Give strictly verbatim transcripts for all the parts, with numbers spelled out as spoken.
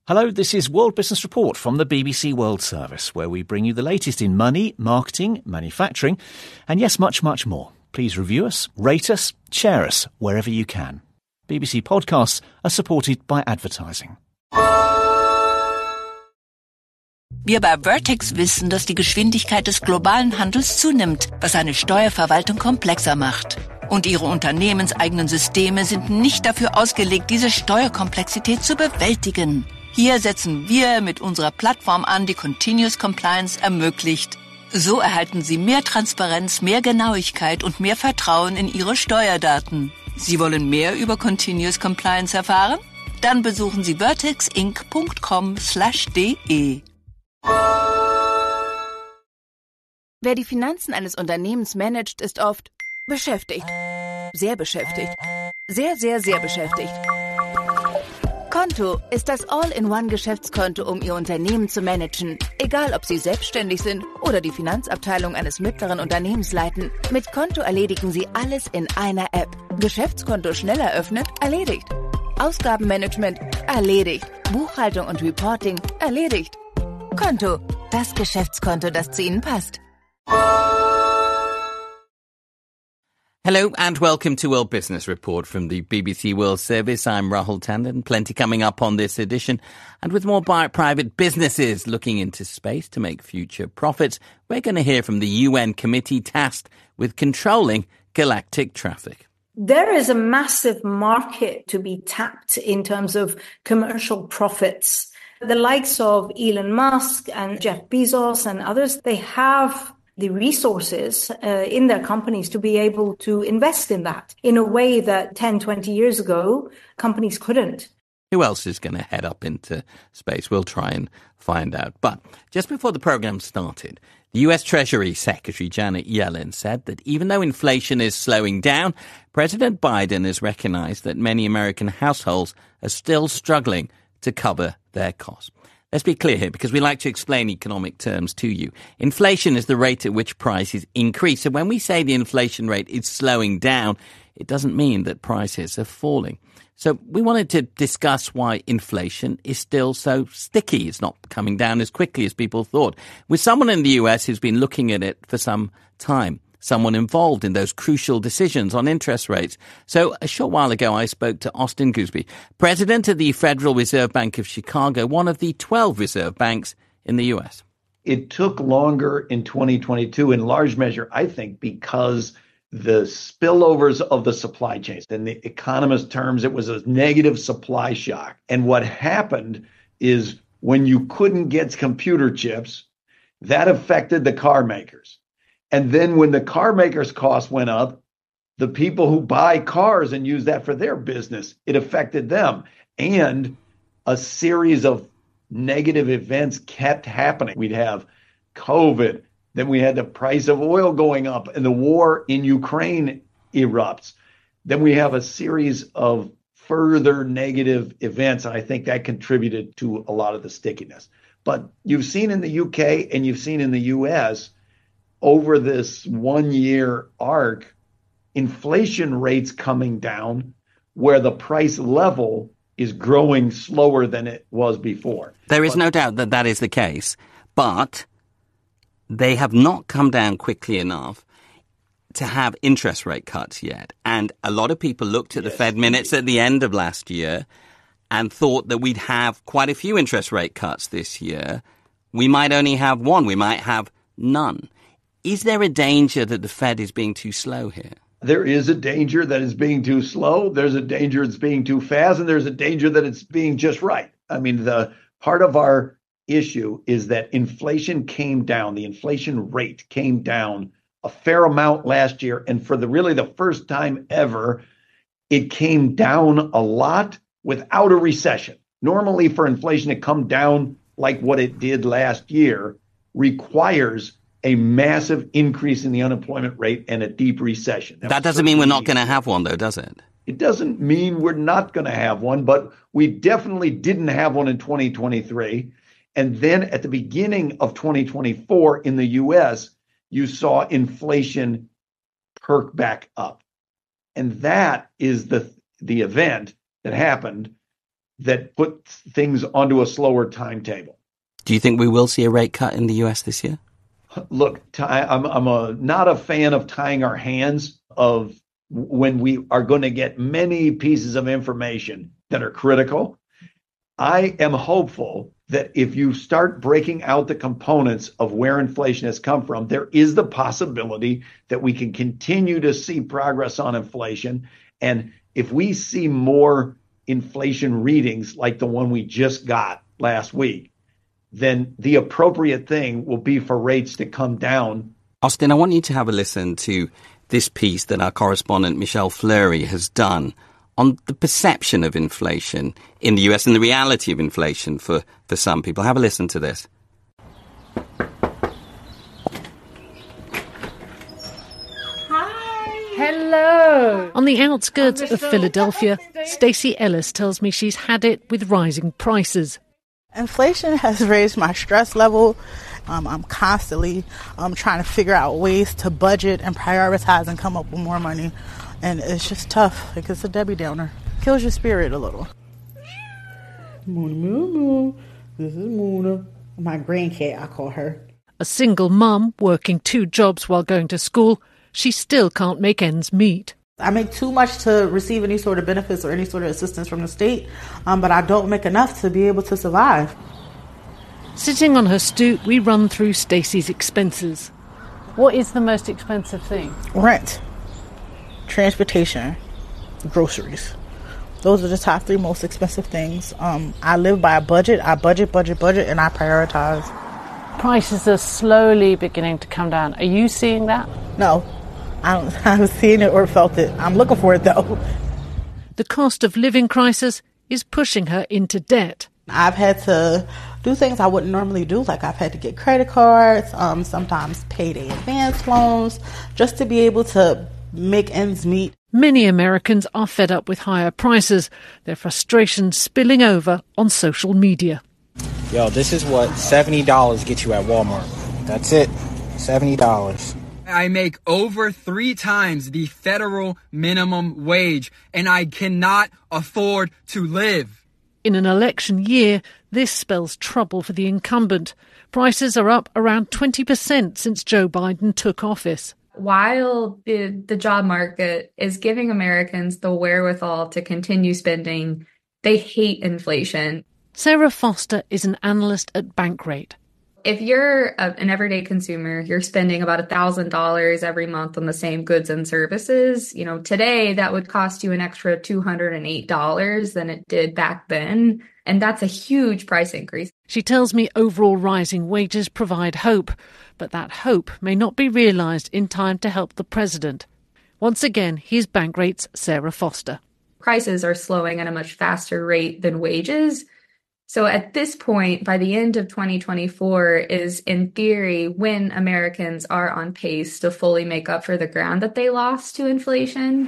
Hello, this is World Business Report from the B B C World Service, where we bring you the latest in money, marketing, manufacturing, and yes, much, much more. Please review us, rate us, share us wherever you can. B B C podcasts are supported by advertising. Wir bei Vertex wissen, dass die Geschwindigkeit des globalen Handels zunimmt, was eine Steuerverwaltung komplexer macht. Und ihre unternehmenseigenen Systeme sind nicht dafür ausgelegt, diese Steuerkomplexität zu bewältigen. Hier setzen wir mit unserer Plattform an, die Continuous Compliance ermöglicht. So erhalten Sie mehr Transparenz, mehr Genauigkeit und mehr Vertrauen in Ihre Steuerdaten. Sie wollen mehr über Continuous Compliance erfahren? Dann besuchen Sie vertexinc punkt com slash de. Wer die Finanzen eines Unternehmens managt, ist oft beschäftigt. Sehr beschäftigt. Sehr, sehr, sehr beschäftigt. Konto ist das All-in-One-Geschäftskonto, um Ihr Unternehmen zu managen. Egal, ob Sie selbstständig sind oder die Finanzabteilung eines mittleren Unternehmens leiten. Mit Konto erledigen Sie alles in einer App. Geschäftskonto schnell eröffnet, erledigt. Ausgabenmanagement, erledigt. Buchhaltung und Reporting, erledigt. Konto, das Geschäftskonto, das zu Ihnen passt. Hello and welcome to World Business Report from the B B C World Service. I'm Rahul Tandon. Plenty coming up on this edition. And with more bi- private businesses looking into space to make future profits, we're going to hear from the U N committee tasked with controlling galactic traffic. There is a massive market to be tapped in terms of commercial profits. The likes of Elon Musk and Jeff Bezos and others, they have the resources uh, in their companies to be able to invest in that in a way that ten, twenty years ago, companies couldn't. Who else is going to head up into space? We'll try and find out. But just before the program started, the U S Treasury Secretary Janet Yellen said that even though inflation is slowing down, President Biden has recognized that many American households are still struggling to cover their costs. Let's be clear here, because we like to explain economic terms to you. Inflation is the rate at which prices increase. So when we say the inflation rate is slowing down, it doesn't mean that prices are falling. So we wanted to discuss why inflation is still so sticky. It's not coming down as quickly as people thought. With someone in the U S who's been looking at it for some time, someone involved in those crucial decisions on interest rates. So a short while ago, I spoke to Austin Goolsbee, president of the Federal Reserve Bank of Chicago, one of the twelve reserve banks in the U S. It took longer in twenty twenty-two, in large measure, I think, because the spillovers of the supply chains. In the economist terms, it was a negative supply shock. And what happened is when you couldn't get computer chips, that affected the car makers. And then when the car makers' costs went up, the people who buy cars and use that for their business, it affected them. And a series of negative events kept happening. We'd have COVID, then we had the price of oil going up, and the war in Ukraine erupts. Then we have a series of further negative events, and I think that contributed to a lot of the stickiness. But you've seen in the U K and you've seen in the U S, over this one-year arc, inflation rates coming down where the price level is growing slower than it was before. There is but, no doubt that that is the case, but they have not come down quickly enough to have interest rate cuts yet. And a lot of people looked at yes, the Fed minutes indeed. At the end of last year and thought that we'd have quite a few interest rate cuts this year. We might only have one. We might have none. Is there a danger that the Fed is being too slow here? There is a danger that it's being too slow. There's a danger it's being too fast. And there's a danger that it's being just right. I mean, the part of our issue is that inflation came down. The inflation rate came down a fair amount last year. And for the really the first time ever, it came down a lot without a recession. Normally for inflation to come down like what it did last year requires a massive increase in the unemployment rate and a deep recession. That, that doesn't mean we're not going to have one, though, does it? It doesn't mean we're not going to have one, but we definitely didn't have one in twenty twenty-three. And then at the beginning of twenty twenty-four in the U S, you saw inflation perk back up. And that is the, the event that happened that put things onto a slower timetable. Do you think we will see a rate cut in the U S this year? Look, I'm, I'm a, not a fan of tying our hands of when we are going to get many pieces of information that are critical. I am hopeful that if you start breaking out the components of where inflation has come from, there is the possibility that we can continue to see progress on inflation. And if we see more inflation readings like the one we just got last week, then the appropriate thing will be for rates to come down. Austin, I want you to have a listen to this piece that our correspondent Michelle Fleury has done on the perception of inflation in the U S and the reality of inflation for, for some people. Have a listen to this. Hello. On the outskirts of Philadelphia, Stacey Ellis tells me she's had it with rising prices. Inflation has raised my stress level. Um, I'm constantly um, trying to figure out ways to budget and prioritize and come up with more money. And it's just tough because it's a Debbie Downer. Kills your spirit a little. Moona, Moona, Moona. This is Moona. My grandcat, I call her. A single mum working two jobs while going to school, she still can't make ends meet. I make too much to receive any sort of benefits or any sort of assistance from the state, um, but I don't make enough to be able to survive. Sitting on her stoop, we run through Stacey's expenses. What is the most expensive thing? Rent, transportation, groceries. Those are the top three most expensive things. Um, I live by a budget. I budget, budget, budget, and I prioritize. Prices are slowly beginning to come down. Are you seeing that? No. I, don't, I haven't seen it or felt it. I'm looking for it, though. The cost of living crisis is pushing her into debt. I've had to do things I wouldn't normally do, like I've had to get credit cards, um, sometimes payday advance loans, just to be able to make ends meet. Many Americans are fed up with higher prices, their frustration spilling over on social media. Yo, this is what seventy dollars gets you at Walmart. That's it, seventy dollars. I make over three times the federal minimum wage, and I cannot afford to live. In an election year, this spells trouble for the incumbent. Prices are up around twenty percent since Joe Biden took office. While the, the job market is giving Americans the wherewithal to continue spending, they hate inflation. Sarah Foster is an analyst at Bankrate. If you're a, an everyday consumer, you're spending about one thousand dollars every month on the same goods and services. You know, today that would cost you an extra two hundred eight dollars than it did back then. And that's a huge price increase. She tells me overall rising wages provide hope, but that hope may not be realised in time to help the president. Once again, here's Bankrate's Sarah Foster. Prices are slowing at a much faster rate than wages. So at this point, by the end of twenty twenty-four is, in theory, when Americans are on pace to fully make up for the ground that they lost to inflation.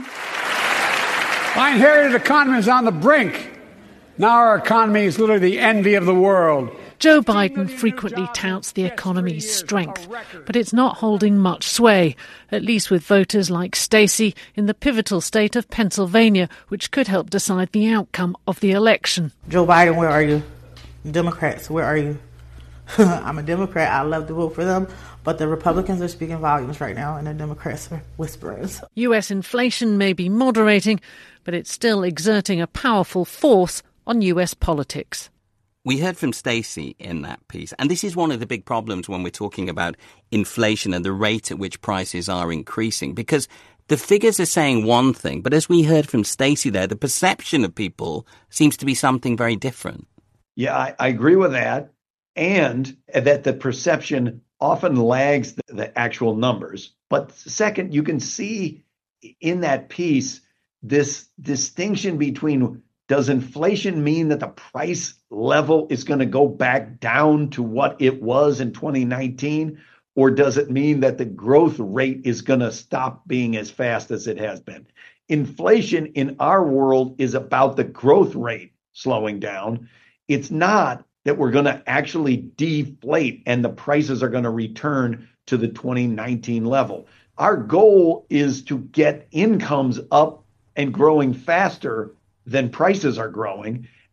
My inherited economy is on the brink. Now our economy is literally the envy of the world. Joe Biden frequently touts the economy's strength, but it's not holding much sway, at least with voters like Stacey in the pivotal state of Pennsylvania, which could help decide the outcome of the election. Joe Biden, where are you? Democrats, where are you? I'm a Democrat. I love to vote for them, but the Republicans are speaking volumes right now, and the Democrats are whisperers. U S inflation may be moderating, but it's still exerting a powerful force on U S politics. We heard from Stacey in that piece, and this is one of the big problems when we're talking about inflation and the rate at which prices are increasing, because the figures are saying one thing, but as we heard from Stacey there, the perception of people seems to be something very different. Yeah, I, I agree with that, and that the perception often lags the, the actual numbers. But second, you can see in that piece this distinction between, does inflation mean that the price level is going to go back down to what it was in twenty nineteen? Or does it mean that the growth rate is going to stop being as fast as it has been? Inflation in our world is about the growth rate slowing down. It's not that we're going to actually deflate and the prices are going to return to the twenty nineteen level. Our goal is to get incomes up and growing faster than prices are growing.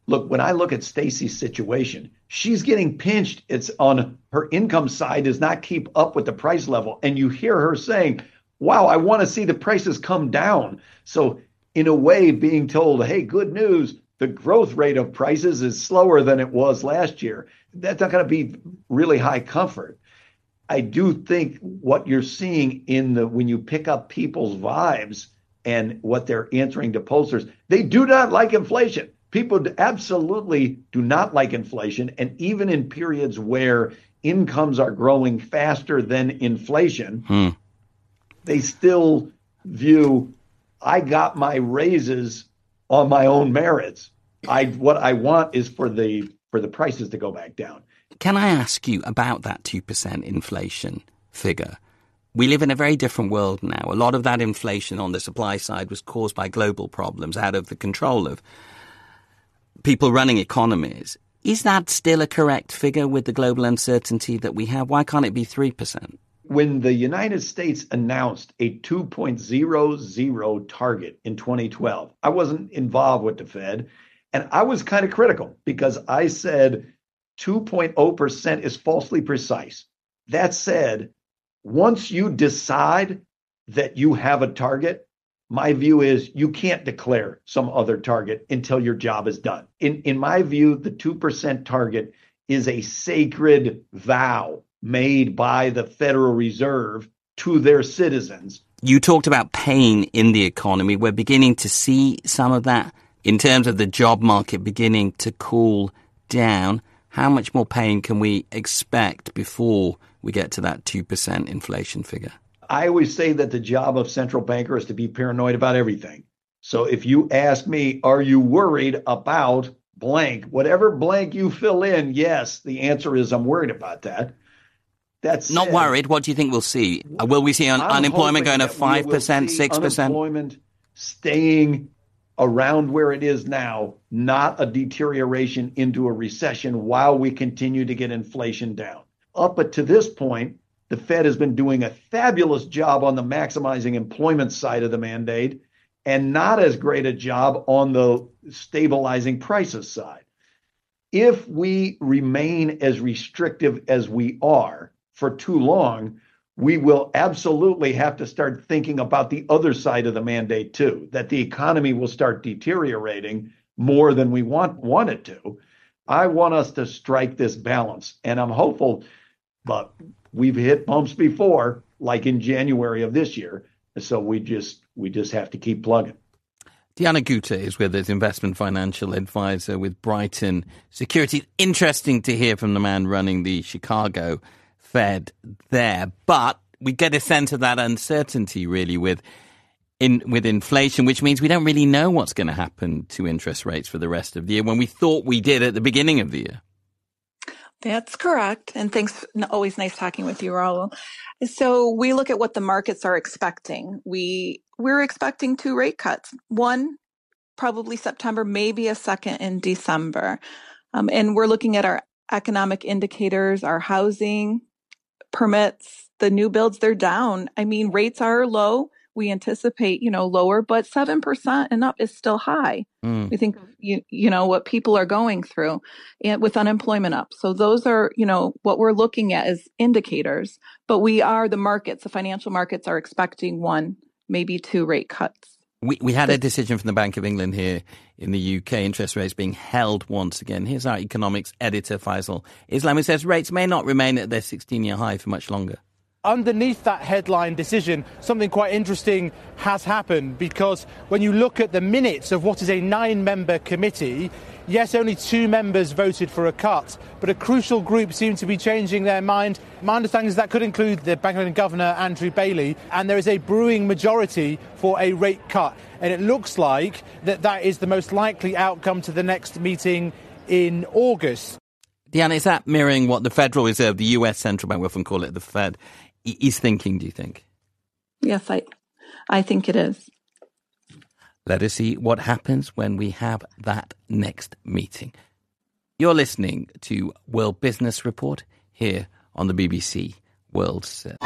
Look, when I look at Stacey's situation, she's getting pinched. It's on her income side does not keep up with the price level. And you hear her saying, wow, I want to see the prices come down. So in a way, being told, hey, good news, the growth rate of prices is slower than it was last year. That's not going to be really high comfort. I do think what you're seeing in the when you pick up people's vibes and what they're answering to pollsters, they do not like inflation. People absolutely do not like inflation. And even in periods where incomes are growing faster than inflation, hmm. they still view, I got my raises on my own merits. I what I want is for the for the prices to go back down. Can I ask you about that two percent inflation figure? We live in a very different world now. A lot of that inflation on the supply side was caused by global problems out of the control of people running economies. Is that still a correct figure with the global uncertainty that we have? Why can't it be three percent? When the United States announced a two point zero zero target in twenty twelve, I wasn't involved with the Fed, and I was kind of critical because I said two point zero percent is falsely precise. That said, once you decide that you have a target, my view is you can't declare some other target until your job is done. In, in my view, the two percent target is a sacred vow made by the Federal Reserve to their citizens. You talked about pain in the economy. We're beginning to see some of that in terms of the job market beginning to cool down. How much more pain can we expect before we get to that two percent inflation figure? I always say that the job of central banker is to be paranoid about everything. So if you ask me, are you worried about blank, whatever blank you fill in, yes, the answer is I'm worried about that. That's not worried. What do you think we'll see? Will we see un- unemployment going to five percent, six percent? Unemployment staying around where it is now, not a deterioration into a recession while we continue to get inflation down. Up to this point, the Fed has been doing a fabulous job on the maximizing employment side of the mandate and not as great a job on the stabilizing prices side. If we remain as restrictive as we are for too long, we will absolutely have to start thinking about the other side of the mandate too, that the economy will start deteriorating more than we want, want it to. I want us to strike this balance, and I'm hopeful, but we've hit bumps before, like in January of this year. So we just we just have to keep plugging. Diana Gutta is with us, investment financial advisor with Brighton Securities. Interesting to hear from the man running the Chicago Fed there. But we get a sense of that uncertainty really with in with inflation, which means we don't really know what's going to happen to interest rates for the rest of the year when we thought we did at the beginning of the year. That's correct. And thanks. Always nice talking with you, Raul. So we look at what the markets are expecting. We, we're expecting two rate cuts. One, probably September, maybe a second in December. Um, and we're looking at our economic indicators, our housing permits, the new builds, they're down. I mean, rates are low. We anticipate, you know, lower, but seven percent and up is still high. Mm. We think, you, you know, what people are going through and with unemployment up. So those are, you know, what we're looking at as indicators, but we are the markets, the financial markets are expecting one, maybe two rate cuts. We we had a decision from the Bank of England here in the U K, interest rates being held once again. Here's our economics editor, Faisal Islam, who says rates may not remain at their sixteen-year high for much longer. Underneath that headline decision, something quite interesting has happened, because when you look at the minutes of what is a nine-member committee, yes, only two members voted for a cut, but a crucial group seemed to be changing their mind. My understanding is that could include the Bank of England Governor, Andrew Bailey, and there is a brewing majority for a rate cut. And it looks like that that is the most likely outcome to the next meeting in August. Diana, is that mirroring what the Federal Reserve, the U S central bank, we often call it the Fed, is thinking, do you think? Yes, I I think it is. Let us see what happens when we have that next meeting. You're listening to World Business Report here on the B B C World Service.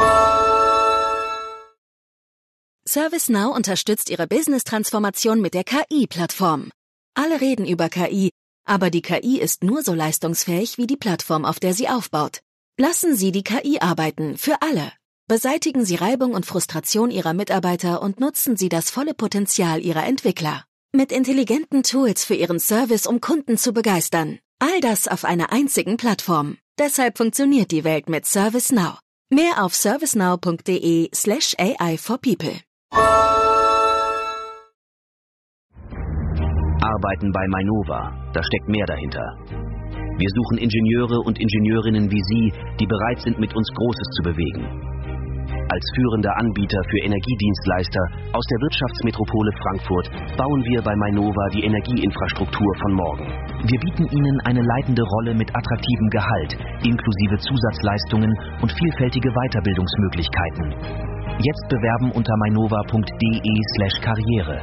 ServiceNow unterstützt Ihre Business-Transformation mit der K I-Plattform. Alle reden über K I, Aber die K I ist nur so leistungsfähig wie die Plattform, auf der sie aufbaut. Lassen Sie die K I arbeiten, für alle. Beseitigen Sie Reibung und Frustration Ihrer Mitarbeiter und nutzen Sie das volle Potenzial Ihrer Entwickler. Mit intelligenten Tools für Ihren Service, um Kunden zu begeistern. All das auf einer einzigen Plattform. Deshalb funktioniert die Welt mit ServiceNow. Mehr auf servicenow.de slash AI for people. Arbeiten bei Mainova, da steckt mehr dahinter. Wir suchen Ingenieure und Ingenieurinnen wie Sie, die bereit sind, mit uns Großes zu bewegen. Als führender Anbieter für Energiedienstleister aus der Wirtschaftsmetropole Frankfurt bauen wir bei Mainova die Energieinfrastruktur von morgen. Wir bieten Ihnen eine leitende Rolle mit attraktivem Gehalt, inklusive Zusatzleistungen und vielfältige Weiterbildungsmöglichkeiten. Jetzt bewerben unter mainova.de slash Karriere.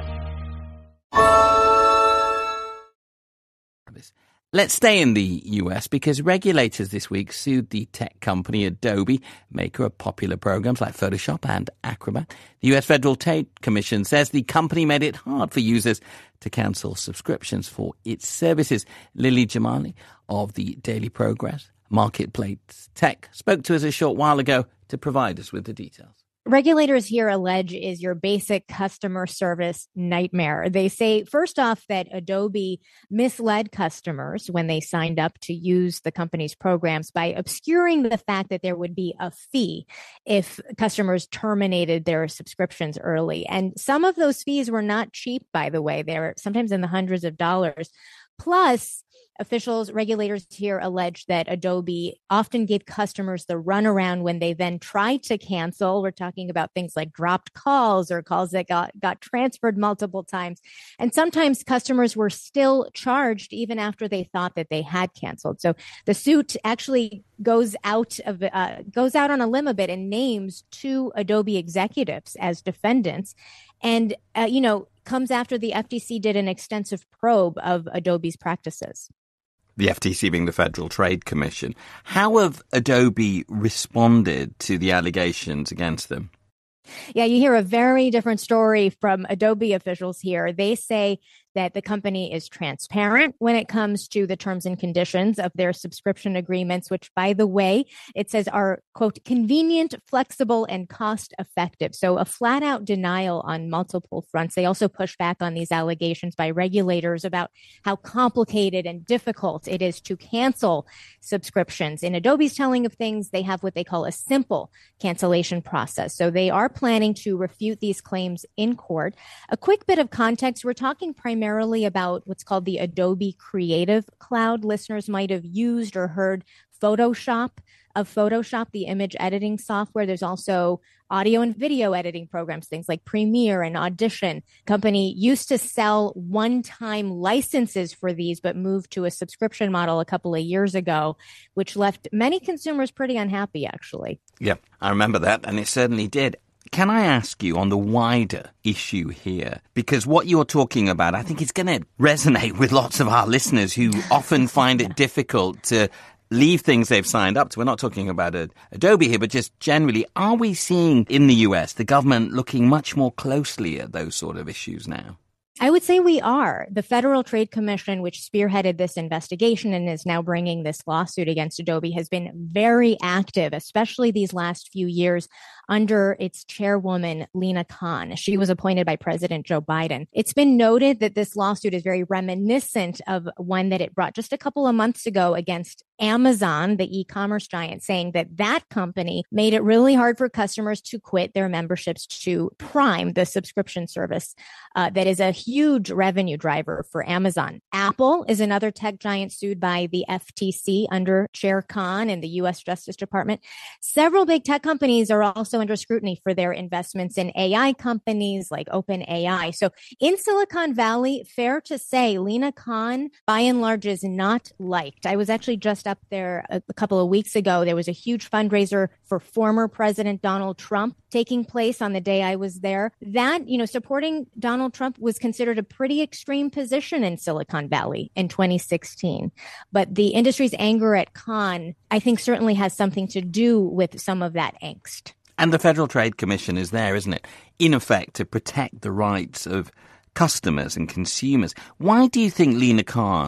Let's stay in the U S because regulators this week sued the tech company Adobe, maker of popular programs like Photoshop and Acrobat. The U S Federal Trade Commission says the company made it hard for users to cancel subscriptions for its services. Lily Jamali of the Daily Progress Marketplace Tech spoke to us a short while ago to provide us with the details. Regulators here allege is your basic customer service nightmare. They say, first off, that Adobe misled customers when they signed up to use the company's programs by obscuring the fact that there would be a fee if customers terminated their subscriptions early. And some of those fees were not cheap, by the way. They're sometimes in the hundreds of dollars. Plus, officials, regulators here allege that Adobe often gave customers the runaround when they then tried to cancel. We're talking about things like dropped calls or calls that got, got transferred multiple times. And sometimes customers were still charged even after they thought that they had canceled. So the suit actually goes out of uh, goes out on a limb a bit and names two Adobe executives as defendants. And, uh, you know, comes after the F T C did an extensive probe of Adobe's practices. The F T C being the Federal Trade Commission. How have Adobe responded to the allegations against them? Yeah, you hear a very different story from Adobe officials here. They say that the company is transparent when it comes to the terms and conditions of their subscription agreements, which, by the way, it says are, quote, convenient, flexible, and cost effective. So a flat out denial on multiple fronts. They also push back on these allegations by regulators about how complicated and difficult it is to cancel subscriptions. In Adobe's telling of things, they have what they call a simple cancellation process. So they are planning to refute these claims in court. A quick bit of context, we're talking primarily Primarily about what's called the Adobe Creative Cloud. Listeners might have used or heard Photoshop of Photoshop, the image editing software. There's also audio and video editing programs, things like Premiere and Audition. Company used to sell one-time licenses for these, but moved to a subscription model a couple of years ago, which left many consumers pretty unhappy, actually. Yeah, I remember that, and it certainly did. Can I ask you on the wider issue here? Because what you're talking about, I think it's going to resonate with lots of our listeners who often find it difficult to leave things they've signed up to. We're not talking about a, Adobe here, but just generally, are we seeing in the U S the government looking much more closely at those sort of issues now? I would say we are. The Federal Trade Commission, which spearheaded this investigation and is now bringing this lawsuit against Adobe, has been very active, especially these last few years, under its chairwoman, Lina Khan. She was appointed by President Joe Biden. It's been noted that this lawsuit is very reminiscent of one that it brought just a couple of months ago against Amazon, the e-commerce giant, saying that that company made it really hard for customers to quit their memberships to Prime, the subscription service uh, that is a huge revenue driver for Amazon. Apple is another tech giant sued by the F T C under Chair Khan and the U S Justice Department. Several big tech companies are also under scrutiny for their investments in A I companies like OpenAI. So in Silicon Valley, fair to say, Lina Khan, by and large, is not liked. I was actually just up there a, a couple of weeks ago. There was a huge fundraiser for former President Donald Trump taking place on the day I was there. That, you know, supporting Donald Trump was considered a pretty extreme position in Silicon Valley in twenty sixteen. But the industry's anger at Khan, I think, certainly has something to do with some of that angst. And the Federal Trade Commission is there, isn't it? In effect, to protect the rights of customers and consumers. Why do you think Lina Khan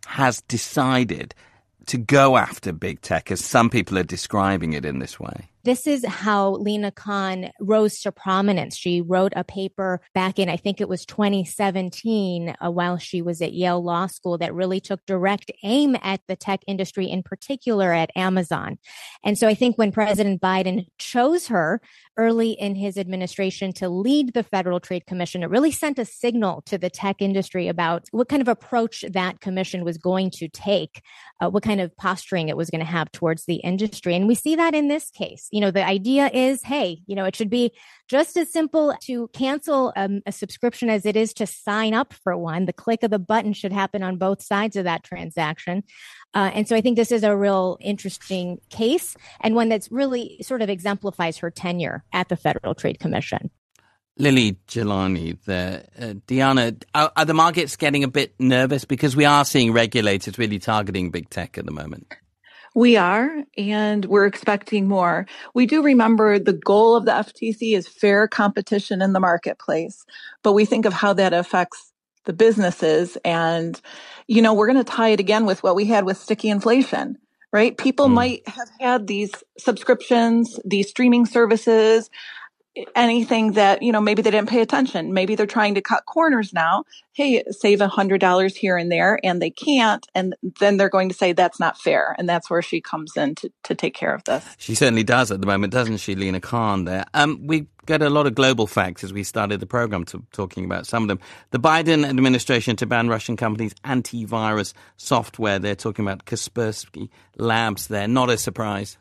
has decided to go after big tech, as some people are describing it in this way? This is how Lina Khan rose to prominence. She wrote a paper back in, I think it was twenty seventeen, uh, while she was at Yale Law School, that really took direct aim at the tech industry, in particular at Amazon. And so I think when President Biden chose her early in his administration to lead the Federal Trade Commission, it really sent a signal to the tech industry about what kind of approach that commission was going to take, uh, what kind of posturing it was going to have towards the industry. And we see that in this case. You know, the idea is, hey, you know, it should be just as simple to cancel um, a subscription as it is to sign up for one. The click of the button should happen on both sides of that transaction. Uh, and so I think this is a real interesting case, and one that's really sort of exemplifies her tenure at the Federal Trade Commission. Lily Jelani, the, uh, Diana, are, are the markets getting a bit nervous? Because we are seeing regulators really targeting big tech at the moment. We are, and we're expecting more. We do remember the goal of the F T C is fair competition in the marketplace, but we think of how that affects the businesses. And, you know, we're going to tie it again with what we had with sticky inflation, right? People mm. might have had these subscriptions, these streaming services, anything that, you know, maybe they didn't pay attention. Maybe they're trying to cut corners now. Hey, save a hundred dollars here and there, and they can't. And then they're going to say that's not fair. And that's where she comes in to, to take care of this. She certainly does at the moment, doesn't she, Lina Khan there? Um, we got a lot of global facts as we started the program to talking about some of them. The Biden administration to ban Russian companies' antivirus software. They're talking about Kaspersky Labs there. Not a surprise.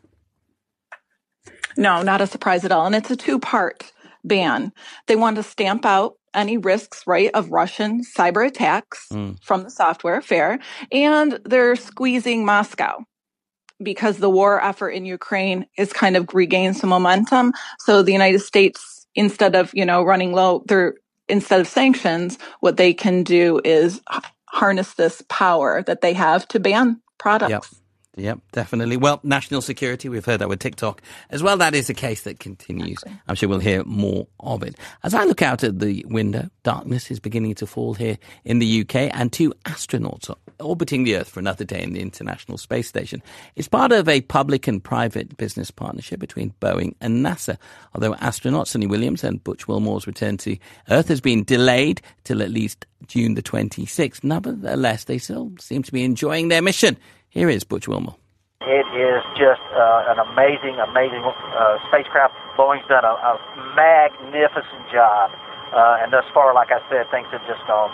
No, not a surprise at all. And it's a two-part ban. They want to stamp out any risks, right, of Russian cyber attacks mm. from the software, fair. And they're squeezing Moscow because the war effort in Ukraine is kind of regained some momentum. So the United States, instead of, you know, running low, they're instead of sanctions, what they can do is harness this power that they have to ban products. Yep. Yep, definitely. Well, national security, we've heard that with TikTok as well. That is a case that continues. Exactly. I'm sure we'll hear more of it. As I look out at the window, darkness is beginning to fall here in the U K, and two astronauts are orbiting the Earth for another day in the International Space Station. It's part of a public and private business partnership between Boeing and NASA. Although astronaut Suni Williams and Butch Wilmore's return to Earth has been delayed till at least June the twenty-sixth, nevertheless, they still seem to be enjoying their mission. Here is Butch Wilmore. It is just uh, an amazing, amazing uh, spacecraft. Boeing's done a, a magnificent job. Uh, and thus far, like I said, things have just gone,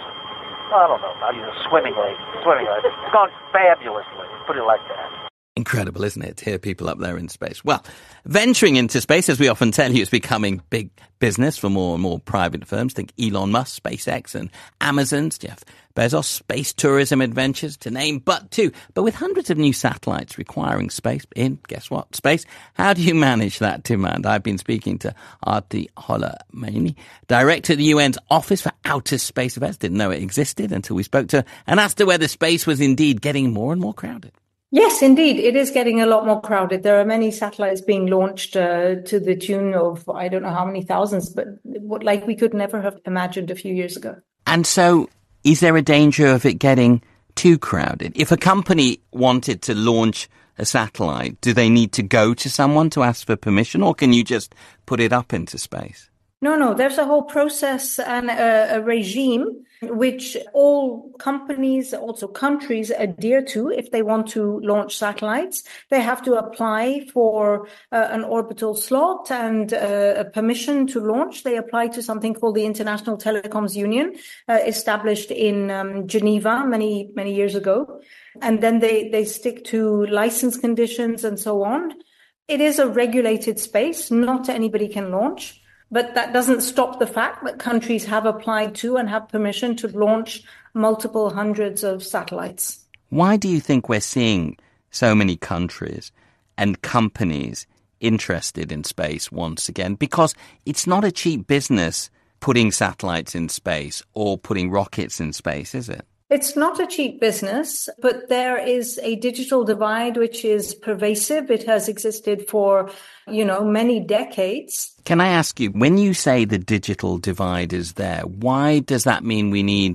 I don't know, not even swimmingly. Swimmingly. It's gone fabulously, put it like that. Incredible, isn't it, to hear people up there in space? Well, venturing into space, as we often tell you, is becoming big business for more and more private firms. Think Elon Musk, SpaceX, and Amazon's Jeff Bezos, space tourism adventures, to name but two. But with hundreds of new satellites requiring space in, guess what, space, how do you manage that demand? I've been speaking to Arti Holamani, director of the U N's Office for Outer Space Affairs. Didn't know it existed until we spoke to her and asked her whether space was indeed getting more and more crowded. Yes, indeed. It is getting a lot more crowded. There are many satellites being launched uh, to the tune of, I don't know how many thousands, but what, like we could never have imagined a few years ago. And so is there a danger of it getting too crowded? If a company wanted to launch a satellite, do they need to go to someone to ask for permission, or can you just put it up into space? No, no, there's a whole process and a, a regime which all companies, also countries, adhere to if they want to launch satellites. They have to apply for uh, an orbital slot and uh, a permission to launch. They apply to something called the International Telecoms Union, uh, established in um, Geneva many, many years ago. And then they, they stick to license conditions and so on. It is a regulated space. Not anybody can launch. But that doesn't stop the fact that countries have applied to and have permission to launch multiple hundreds of satellites. Why do you think we're seeing so many countries and companies interested in space once again? Because it's not a cheap business putting satellites in space or putting rockets in space, is it? It's not a cheap business, but there is a digital divide which is pervasive. It has existed for, you know, many decades. Can I ask you, when you say the digital divide is there, why does that mean we need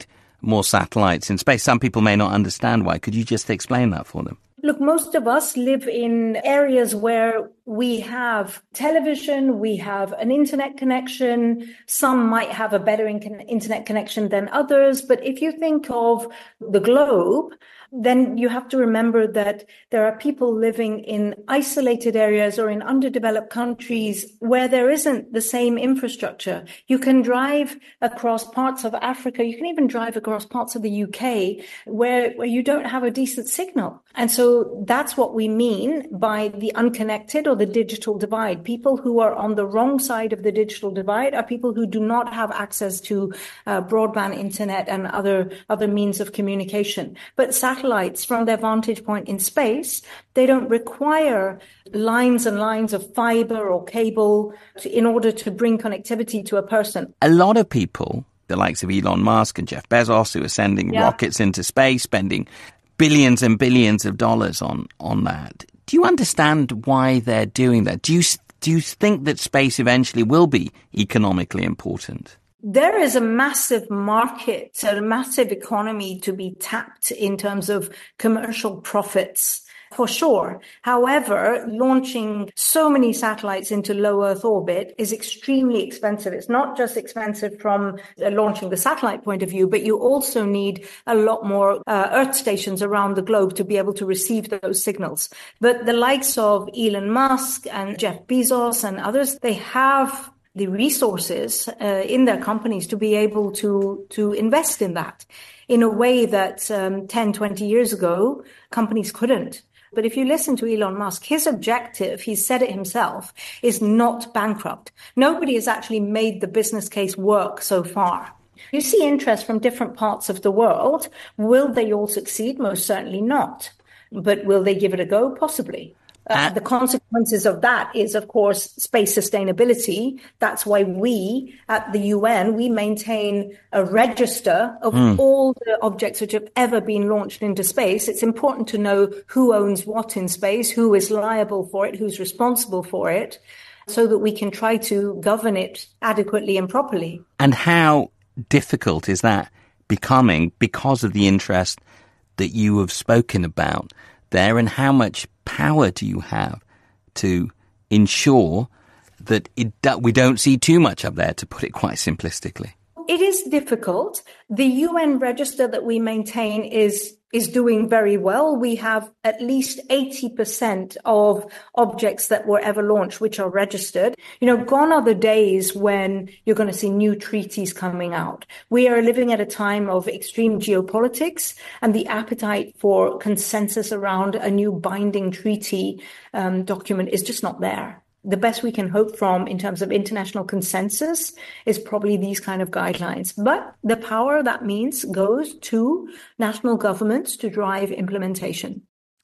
more satellites in space. Some people may not understand why. Could you just explain that for them? Look, most of us live in areas where we have television, we have an internet connection. Some might have a better in- internet connection than others. But if you think of the globe, then you have to remember that there are people living in isolated areas or in underdeveloped countries where there isn't the same infrastructure. You can drive across parts of Africa. You can even drive across parts of the U K where, where you don't have a decent signal. And so that's what we mean by the unconnected or the digital divide. People who are on the wrong side of the digital divide are people who do not have access to uh, broadband internet and other, other means of communication. But satellites, from their vantage point in space, they don't require lines and lines of fiber or cable to, in order to bring connectivity to a person. A lot of people, the likes of Elon Musk and Jeff Bezos, who are sending yeah. rockets into space, spending billions and billions of dollars on, on that. Do you understand why they're doing that? Do you, do you think that space eventually will be economically important? There is a massive market, a massive economy to be tapped in terms of commercial profits, for sure. However, launching so many satellites into low Earth orbit is extremely expensive. It's not just expensive from uh, launching the satellite point of view, but you also need a lot more uh, Earth stations around the globe to be able to receive those signals. But the likes of Elon Musk and Jeff Bezos and others, they have the resources uh, in their companies to be able to to invest in that in a way that um, ten, twenty years ago, companies couldn't. But if you listen to Elon Musk, his objective, he said it himself, is not bankrupt. Nobody has actually made the business case work so far. You see interest from different parts of the world. Will they all succeed? Most certainly not. But will they give it a go? Possibly. Uh, the consequences of that is, of course, space sustainability. That's why we at the U N, we maintain a register of mm. all the objects which have ever been launched into space. It's important to know who owns what in space, who is liable for it, who's responsible for it, so that we can try to govern it adequately and properly. And how difficult is that becoming because of the interest that you have spoken about there, and how much power do you have to ensure that it do, we don't see too much up there, to put it quite simplistically? It is difficult. The U N register that we maintain is is doing very well. We have at least eighty percent of objects that were ever launched which are registered. You know, gone are the days when you're going to see new treaties coming out. We are living at a time of extreme geopolitics, and the appetite for consensus around a new binding treaty um, document is just not there. The best we can hope from in terms of international consensus is probably these kind of guidelines. But the power that means goes to national governments to drive implementation.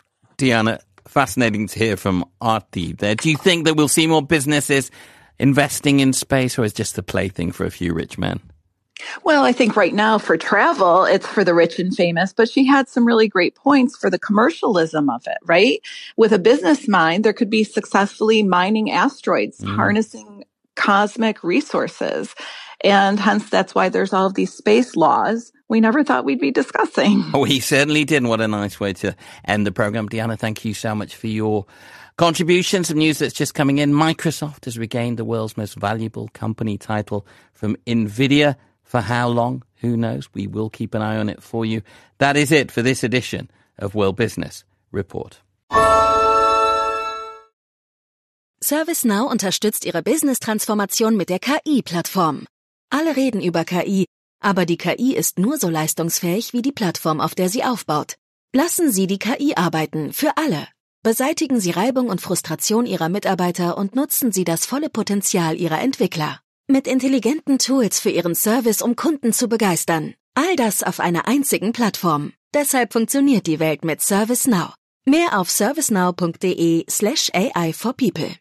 Diana, fascinating to hear from Aarti there. Do you think that we'll see more businesses investing in space, or is it just a plaything for a few rich men? Well, I think right now for travel, it's for the rich and famous, but she had some really great points for the commercialism of it, right? With a business mind, there could be successfully mining asteroids, mm. harnessing cosmic resources. And hence, that's why there's all of these space laws we never thought we'd be discussing. Oh, we certainly did. What a nice way to end the program. Diana, thank you so much for your contribution. Some news that's just coming in. Microsoft has regained the world's most valuable company title from NVIDIA. For how long? Who knows? We will keep an eye on it for you. That is it for this edition of World Business Report. ServiceNow unterstützt Ihre Business-Transformation mit der K I-Plattform. Alle reden über K I, aber die K I ist nur so leistungsfähig wie die Plattform, auf der sie aufbaut. Lassen Sie die K I arbeiten, für alle. Beseitigen Sie Reibung und Frustration Ihrer Mitarbeiter und nutzen Sie das volle Potenzial Ihrer Entwickler. Mit intelligenten Tools für Ihren Service, um Kunden zu begeistern. All das auf einer einzigen Plattform. Deshalb funktioniert die Welt mit ServiceNow. Mehr auf servicenow.de slash AI for people.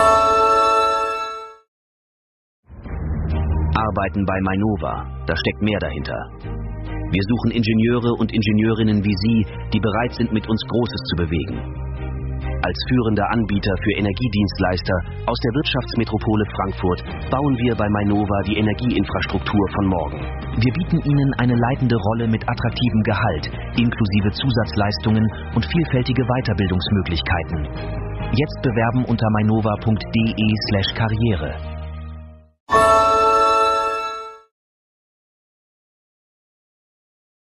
Arbeiten bei Mainova, da steckt mehr dahinter. Wir suchen Ingenieure und Ingenieurinnen wie Sie, die bereit sind, mit uns Großes zu bewegen. Als führender Anbieter für Energiedienstleister aus der Wirtschaftsmetropole Frankfurt bauen wir bei Mainova die Energieinfrastruktur von morgen. Wir bieten Ihnen eine leitende Rolle mit attraktivem Gehalt, inklusive Zusatzleistungen und vielfältige Weiterbildungsmöglichkeiten. Jetzt bewerben unter mainova punkt de slash karriere.